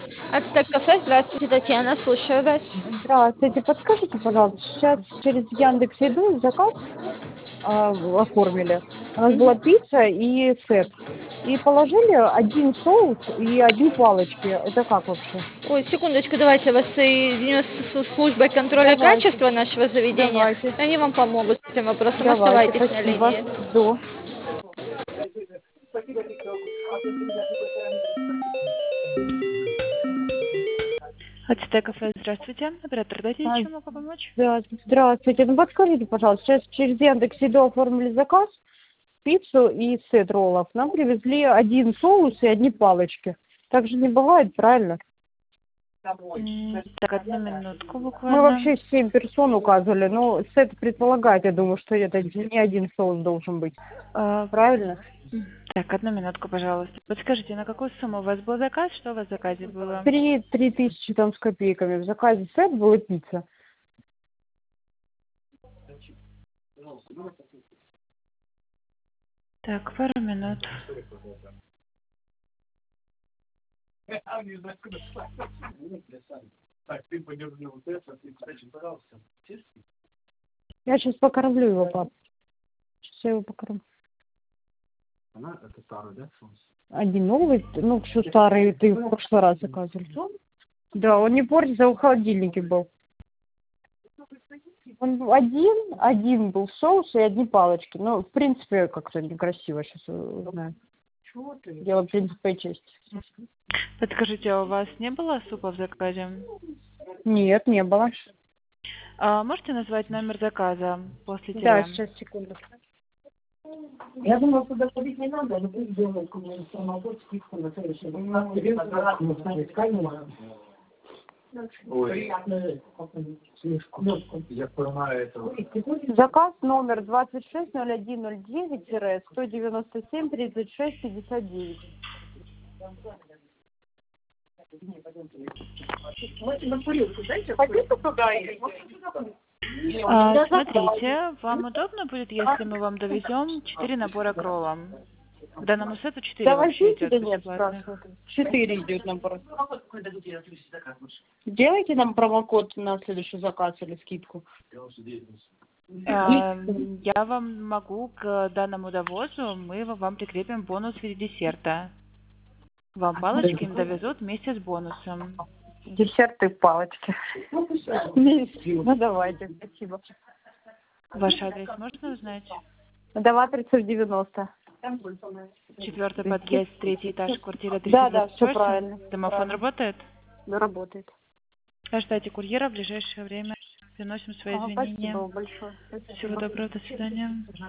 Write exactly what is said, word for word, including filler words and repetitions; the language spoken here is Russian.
Ацтек кафе, здравствуйте, Татьяна, слушаю вас. Здравствуйте, подскажите, пожалуйста, сейчас через Яндекс Еду заказ а, оформили. У нас была Мгм. пицца и сет. И положили один соус и одни палочки. Это как вообще? Ой, секундочку, давайте я вас соединю с с службой контроля Давайте, качества нашего заведения. давайте, Они вам помогут с этим вопросом. давайте, Оставайтесь на спасибо. линии. Жду. Ацтек кафе, здравствуйте. Оператор, дайте, А, чем могу помочь? да, здравствуйте. Ну подскажите, пожалуйста, сейчас через Яндекс Еду оформили заказ, пиццу и сет роллов. Нам привезли один соус и одни палочки. Так же не бывает, правильно? М, Так, одну минутку Мы буквально. вообще семь персон указывали, но сет предполагает, я думаю, что это не один соус должен быть. А, Правильно? м, Так, одну минутку, пожалуйста. Подскажите, на какую сумму у вас был заказ? Что у вас в заказе было? Три, три тысячи там с копейками. В заказе сет был и пицца. Так, пару минут. Я сейчас покормлю его, пап. Сейчас я его покормлю. Один новый, ну, все старый, ты в прошлый раз заказывали. Да, он не портится, он в холодильнике был. Он один, один был соус и одни палочки. Ну, в принципе, как-то некрасиво сейчас узнаю. Дело принципа и чести. Подскажите, а у вас не было супа в заказе? Нет, не было. А можете назвать номер заказа после Да, тире? сейчас, секунду. Я думала, что доходить не надо, но пусть делают какую-нибудь промокод, скидку на следующий год. Ну, ставить камеру. Ой, слишком. Я понимаю этого. Заказ номер двадцать шесть ноль один ноль девять сто девяносто семь тридцать шесть пятьдесят девять. Пойдите туда. А, смотрите, вам удобно будет, если мы вам довезем четыре набора кролла? К данному сету четыре Да вообще возьмите, идет да нет, бесплатных. спрашивают. Четыре идет набор. Делайте нам промокод на следующий заказ или скидку. А, Я вам могу к данному довозу, мы вам прикрепим бонус в виде десерта. Вам палочки им довезут вместе с бонусом. Десерты палочки. Ну давайте, спасибо. Ваш адрес можно узнать? Дова тридцать девяносто. Четвертый подъезд, третий этаж, квартира Да, да, триста все двадцать восемь. правильно. Домофон правильно. работает? Да, работает. Ожидайте курьера в ближайшее время. Приносим свои Ага, извинения. спасибо большое. Всего доброго, до свидания.